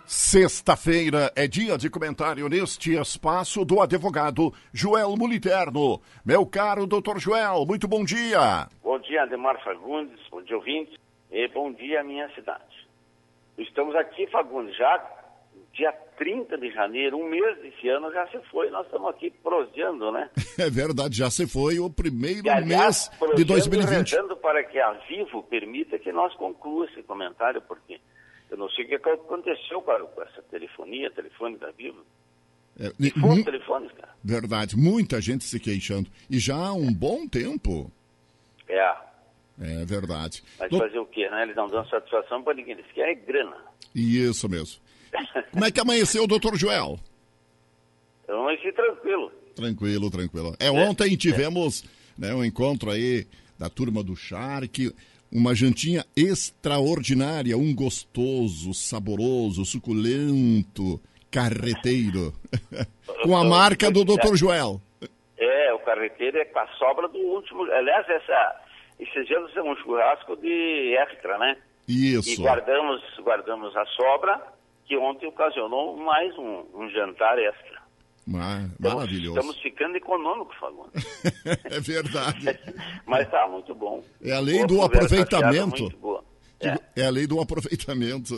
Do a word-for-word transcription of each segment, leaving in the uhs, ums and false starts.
Sexta-feira é dia de comentário neste espaço do advogado Joel Muliterno. Meu caro doutor Joel, muito bom dia. Bom dia, Ademar Fagundes, bom dia, ouvintes, e bom dia, minha cidade. Estamos aqui, Fagundes, já dia trinta de janeiro, um mês desse ano já se foi, nós estamos aqui proseando, né? É verdade, já se foi o primeiro e, aliás, mês de dois mil e vinte. Rezando para que a Vivo permita que nós conclua esse comentário, porque eu não sei o que aconteceu com essa telefonia, telefone da Vivo. É, e foram mu- telefones, cara. Verdade, muita gente se queixando. E já há um bom tempo. É. É verdade. Mas Do... fazer o quê, né? Eles não dão satisfação para ninguém, eles querem grana. Isso mesmo. Como é que amanheceu o doutor Joel? Eu amanheci tranquilo. Tranquilo, tranquilo. É, ontem tivemos é. né, um encontro aí da turma do Shark. Uma jantinha extraordinária, um gostoso, saboroso, suculento carreteiro. Com a marca do doutor Joel. É, o carreteiro é com a sobra do último. Aliás, essa, esses dias é um churrasco de extra, né? Isso. E guardamos, guardamos a sobra, que ontem ocasionou mais um, um jantar extra. Mar... Então, maravilhoso. Estamos ficando econômicos, falando. É verdade. Mas está muito bom. É a lei boa do aproveitamento. Muito boa. É. é a lei do aproveitamento.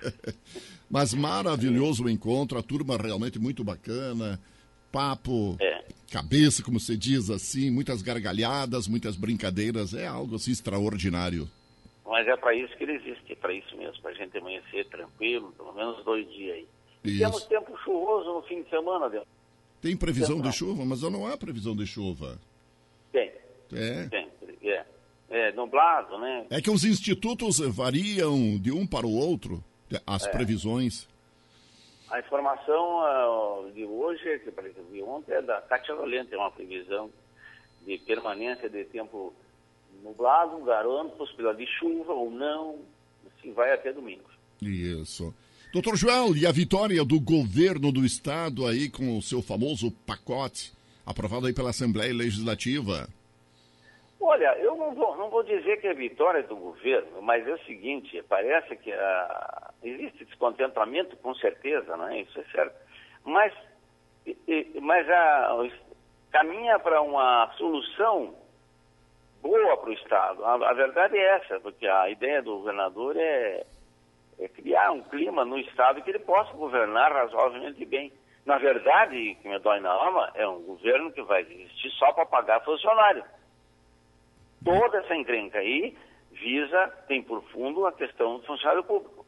Mas maravilhoso o encontro, a turma realmente muito bacana. Papo, é. cabeça, como se diz assim, muitas gargalhadas, muitas brincadeiras. É algo assim extraordinário. Mas é para isso que ele existe, é para isso mesmo, para a gente amanhecer tranquilo, pelo menos dois dias aí. E temos tempo chuvoso no fim de semana, Deus. Tem previsão de chuva, mas não há previsão de chuva. Tem. É? Tem, é. É nublado, né? É que os institutos variam de um para o outro, as é. previsões. A informação uh, de hoje, que eu vi ontem, é da Cátia Valente, é uma previsão de permanência de tempo nublado, garoto, possibilidade de chuva ou não, assim vai até domingo. Isso. Doutor Joel, e a vitória do governo do estado aí com o seu famoso pacote, aprovado aí pela Assembleia Legislativa? Olha, eu não vou, não vou dizer que é vitória do governo, mas é o seguinte, parece que a, existe descontentamento, com certeza, não é? Isso é certo. Mas, mas a, caminha para uma solução boa para o Estado. A, a verdade é essa, porque a ideia do governador é, é criar um clima no Estado que ele possa governar razoavelmente bem. Na verdade, que me dói na alma, é um governo que vai existir só para pagar funcionário. Toda essa encrenca aí visa, tem por fundo a questão do funcionário público.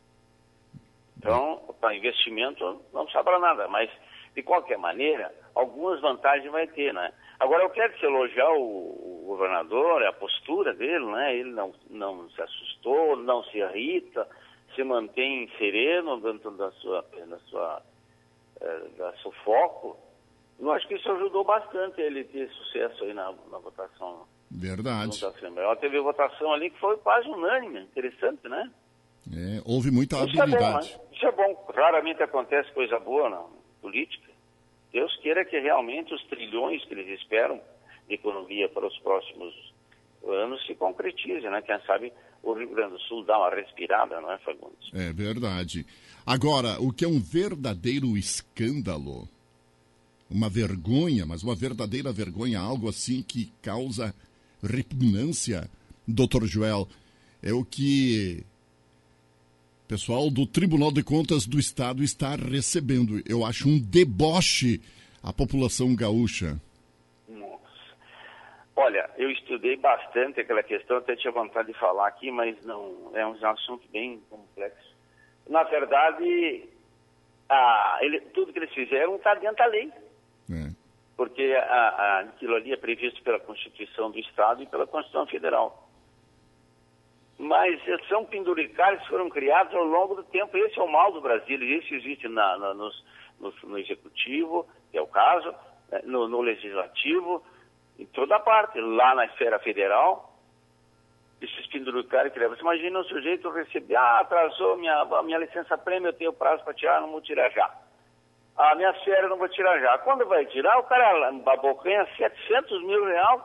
Então, para investimento não sobra nada, mas de qualquer maneira, algumas vantagens vai ter, né? Agora, eu quero se elogiar o, o governador, a postura dele, né? Ele não, não se assustou, não se irrita, se mantém sereno dentro da sua, da sua, é, da seu foco. Eu acho que isso ajudou bastante ele ter sucesso aí na, na votação. Verdade. Ela teve votação ali que foi quase unânime, interessante, né? É, houve muita isso habilidade. É bom, né? Isso é bom, raramente acontece coisa boa na política. Deus queira que realmente os trilhões que eles esperam de economia para os próximos anos se concretizem, né? Quem sabe o Rio Grande do Sul dá uma respirada, não é, Fagundes? É verdade. Agora, o que é um verdadeiro escândalo, uma vergonha, mas uma verdadeira vergonha, algo assim que causa repugnância, doutor Joel, é o que o pessoal do Tribunal de Contas do Estado está recebendo. Eu acho um deboche à população gaúcha. Nossa. Olha, eu estudei bastante aquela questão, até tinha vontade de falar aqui, mas não, é um assunto bem complexo. Na verdade, a, ele, tudo que eles fizeram está dentro da lei. É. Porque a, a, aquilo ali é previsto pela Constituição do Estado e pela Constituição Federal. Mas são penduricários que foram criados ao longo do tempo. Esse é o mal do Brasil, isso existe na, na, no, no, no Executivo, que é o caso, no, no Legislativo, em toda parte, lá na esfera federal, esses penduricários criados. Você imagina o sujeito receber, ah, atrasou minha, a minha licença-prêmio, eu tenho prazo para tirar, não vou tirar já. A minha férias não vou tirar já. Quando vai tirar, o cara babocanha setecentos mil reais.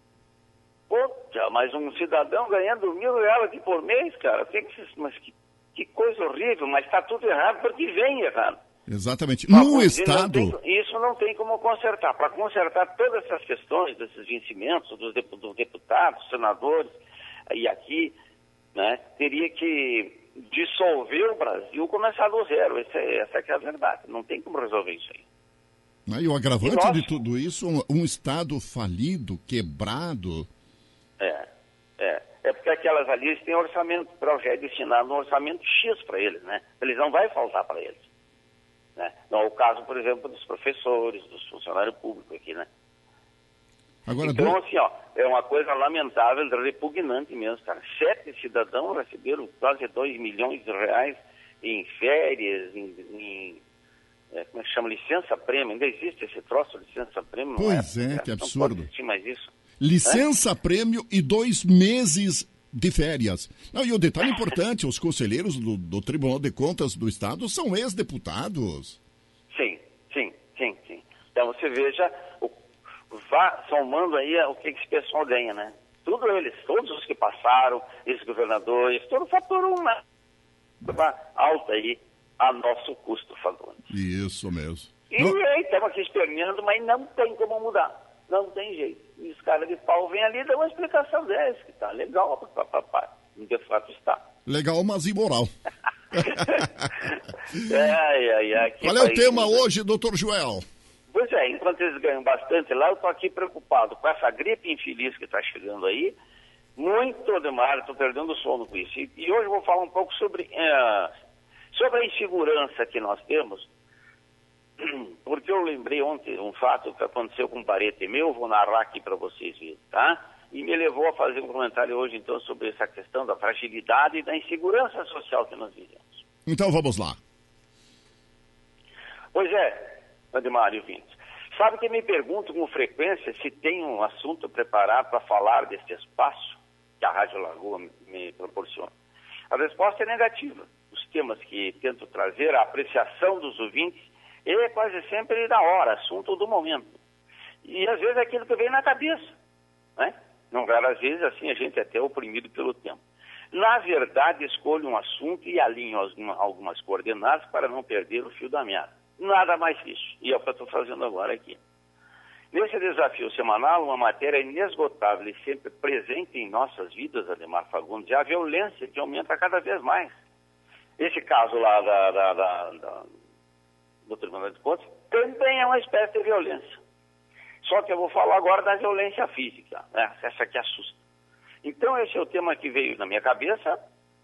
Pô, mas um cidadão ganhando mil reais aqui por mês, cara, que que, mas que, Que coisa horrível, mas está tudo errado porque vem errado. Exatamente. No Estado... Não tem, isso não tem como consertar. Para consertar todas essas questões, desses vencimentos dos deputados, senadores, e aqui, né, teria que dissolver o Brasil, começar do zero. Essa é, essa é a verdade. Não tem como resolver isso aí. E o agravante e nós... de tudo isso, um, um Estado falido, quebrado... É, é. É porque aquelas ali têm orçamento, para já é destinado um orçamento X para eles, né? Eles não vai faltar para eles. Né? Não é o caso, por exemplo, dos professores, dos funcionários públicos aqui, né? Agora, então, do... assim, ó, é uma coisa lamentável, repugnante mesmo, cara. Sete cidadãos receberam quase dois milhões de reais em férias, em, em é, como é que chama? Licença-prêmio. Ainda existe esse troço, licença-prêmio? Pois é, é, que absurdo. Não pode existir mais isso. Licença-prêmio e dois meses de férias. Não, e o detalhe importante, os conselheiros do, do Tribunal de Contas do Estado são ex-deputados. Sim, sim, sim, sim. Então você veja, o, vá somando aí o que esse pessoal ganha, né? Tudo eles, todos os que passaram, esses governadores, todo faturam uma, uma alta aí a nosso custo, Fagundes. Isso mesmo. E aí estamos aqui esperneando, mas não tem como mudar. Não tem jeito. E os caras de pau vêm ali e dão uma explicação dessa, que tá legal, papapá. De fato está. Legal, mas imoral. ai, ai, ai, Qual é o tema lindo. Hoje, doutor Joel? Pois é, enquanto eles ganham bastante lá, eu estou aqui preocupado com essa gripe infeliz que está chegando aí. Muito demais, estou perdendo o sono com isso. E, e hoje eu vou falar um pouco sobre, é, sobre a insegurança que nós temos. Porque eu lembrei ontem um fato que aconteceu com um parente meu, vou narrar aqui para vocês verem, tá? E me levou a fazer um comentário hoje, então, sobre essa questão da fragilidade e da insegurança social que nós vivemos. Então vamos lá. Pois é, Ademar e ouvintes. Sabe que me pergunto com frequência se tem um assunto preparado para falar deste espaço que a Rádio Lagoa me proporciona. A resposta é negativa. Os temas que tento trazer, a apreciação dos ouvintes, é quase sempre da hora, assunto do momento. E às vezes é aquilo que vem na cabeça, né? Não raras vezes assim a gente é até oprimido pelo tempo. Na verdade, escolho um assunto e alinho algumas coordenadas para não perder o fio da meada. Nada mais isso. E é o que eu estou fazendo agora aqui. Nesse desafio semanal, uma matéria inesgotável e sempre presente em nossas vidas, Ademar Fagundes, é a violência que aumenta cada vez mais. Esse caso lá da... da, da, da do Tribunal de Contas, também é uma espécie de violência. Só que eu vou falar agora da violência física, né? Essa que assusta. Então esse é o tema que veio na minha cabeça,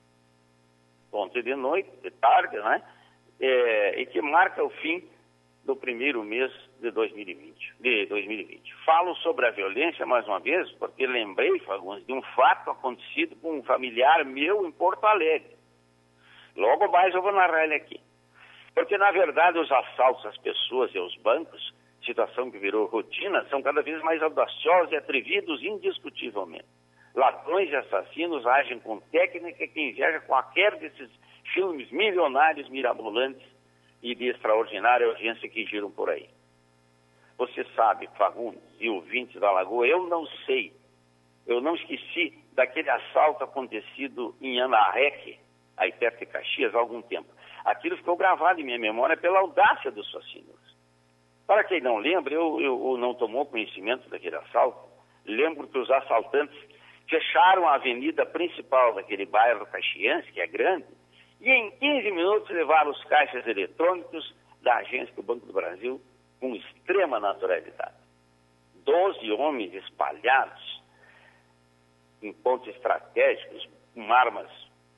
ontem de noite, de tarde, né? É, e que marca o fim do primeiro mês de dois mil e vinte. De dois mil e vinte. Falo sobre a violência mais uma vez, porque lembrei, Fagundes, de um fato acontecido com um familiar meu em Porto Alegre. Logo mais eu vou narrar ele aqui. Porque, na verdade, os assaltos às pessoas e aos bancos, situação que virou rotina, são cada vez mais audaciosos e atrevidos indiscutivelmente. Ladrões e assassinos agem com técnica que inveja qualquer desses filmes milionários, mirabolantes e de extraordinária urgência que giram por aí. Você sabe, Fagundes e ouvintes da Lagoa, eu não sei, eu não esqueci daquele assalto acontecido em Anarreque, aí perto de Caxias, há algum tempo. Aquilo ficou gravado em minha memória pela audácia dos assassinos. Para quem não lembra, eu, eu, eu não tomou conhecimento daquele assalto, lembro que os assaltantes fecharam a avenida principal daquele bairro caxiense, que é grande, e em quinze minutos levaram os caixas eletrônicos da agência do Banco do Brasil com extrema naturalidade. Doze homens espalhados em pontos estratégicos, com armas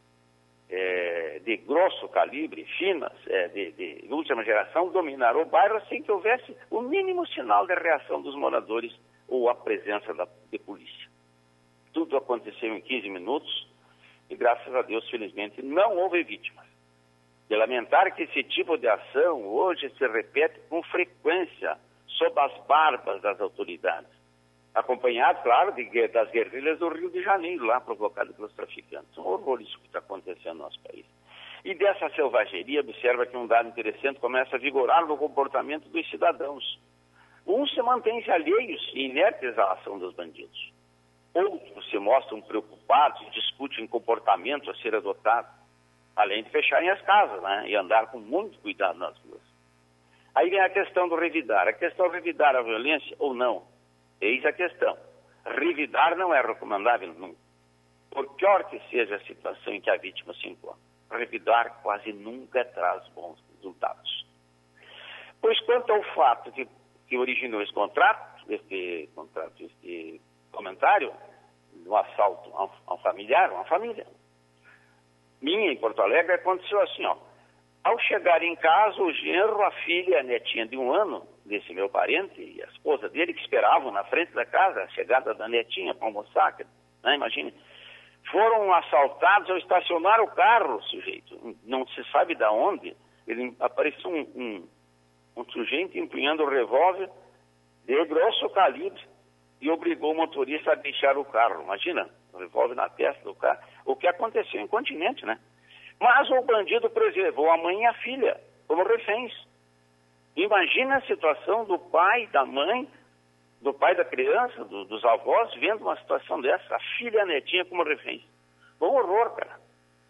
É, de grosso calibre, finas, é, de, de última geração, dominaram o bairro sem que houvesse o mínimo sinal de reação dos moradores ou a presença da, de polícia. Tudo aconteceu em quinze minutos e, graças a Deus, felizmente, não houve vítimas. De lamentar que esse tipo de ação hoje se repete com frequência sob as barbas das autoridades, acompanhado, claro, de, das guerrilhas do Rio de Janeiro, lá provocado pelos traficantes. Um horror isso que está acontecendo no nosso país. E dessa selvageria, observa que um dado interessante começa a vigorar no comportamento dos cidadãos. Uns se mantêm alheios e inertes à ação dos bandidos. Outros se mostram preocupados e discutem comportamento a ser adotado. além de fecharem as casas, né? E andar com muito cuidado nas ruas. Aí vem a questão do revidar. A questão de revidar a violência ou não, eis a questão. Revidar não é recomendável nunca. Por pior que seja a situação em que a vítima se encontra, revidar quase nunca traz bons resultados. Pois quanto ao fato que, que originou esse contrato, este contrato, este comentário, do assalto a um, a um familiar, uma família minha em Porto Alegre, aconteceu assim, ó. Ao chegar em casa, o genro, a filha, a netinha de um ano, desse meu parente, e a esposa dele, que esperavam na frente da casa a chegada da netinha para almoçar, né, imagine, foram assaltados ao estacionar o carro, sujeito. Não se sabe de onde. Ele apareceu um, um, um sujeito empunhando o revólver de grosso calibre e obrigou o motorista a deixar o carro. Imagina, o revólver na testa do carro. O que aconteceu em Continente, né? Mas o bandido preservou a mãe e a filha como reféns. Imagina a situação do pai, da mãe, do pai da criança, do, dos avós, vendo uma situação dessa, a filha e a netinha como reféns. Um horror, cara.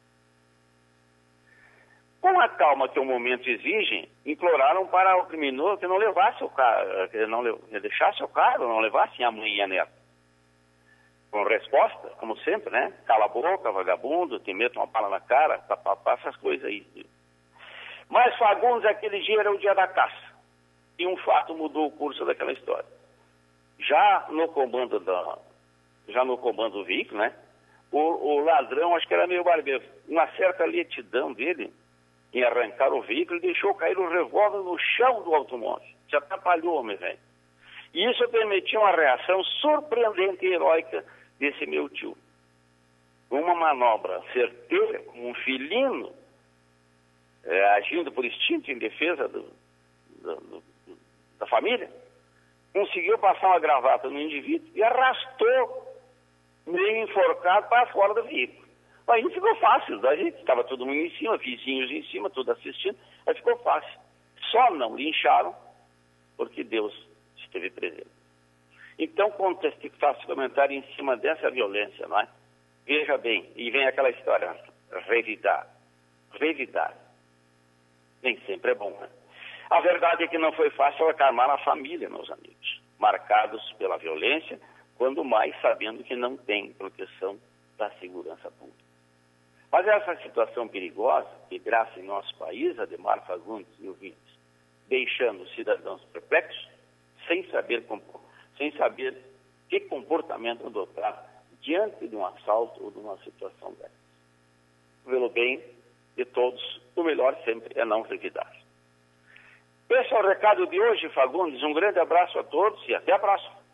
Com a calma que o momento exige, imploraram para o criminoso que não levasse o carro, que não deixasse o carro, não levasse a mãe e a neta. Com resposta, como sempre, né? Cala a boca, vagabundo, te meto uma bala na cara, papapá, essas coisas aí. Mas Fagundes, aquele dia era o dia da caça. E um fato mudou o curso daquela história. Já no comando da, já no comando do veículo, né? O, o ladrão, acho que era meio barbeiro, uma certa letidão dele em arrancar o veículo e deixou cair o revólver no chão do automóvel. Se atrapalhou, meu velho. E isso permitiu uma reação surpreendente e heróica desse meu tio. Uma manobra certeira, como um felino, é, agindo por instinto em defesa do, do, do, da família, conseguiu passar uma gravata no indivíduo e arrastou meio enforcado para fora do veículo. Aí ficou fácil, a gente estava todo mundo em cima, vizinhos em cima, tudo assistindo, aí ficou fácil. Só não lincharam porque Deus esteve presente. Então, quando se faz comentário em cima dessa violência, não é? Veja bem, e vem aquela história, revidar, revidar. Nem sempre é bom, né? A verdade é que não foi fácil acalmar a família, meus amigos, marcados pela violência, quando mais sabendo que não tem proteção da segurança pública. Mas essa situação perigosa, que graça em nosso país, Ademar Fagundes e ouvintes, deixando os cidadãos perplexos, sem saber, sem saber que comportamento adotar diante de um assalto ou de uma situação dessas. Pelo bem de todos, o melhor sempre é não revidar. Esse é o recado de hoje, Fagundes. Um grande abraço a todos e até a próxima.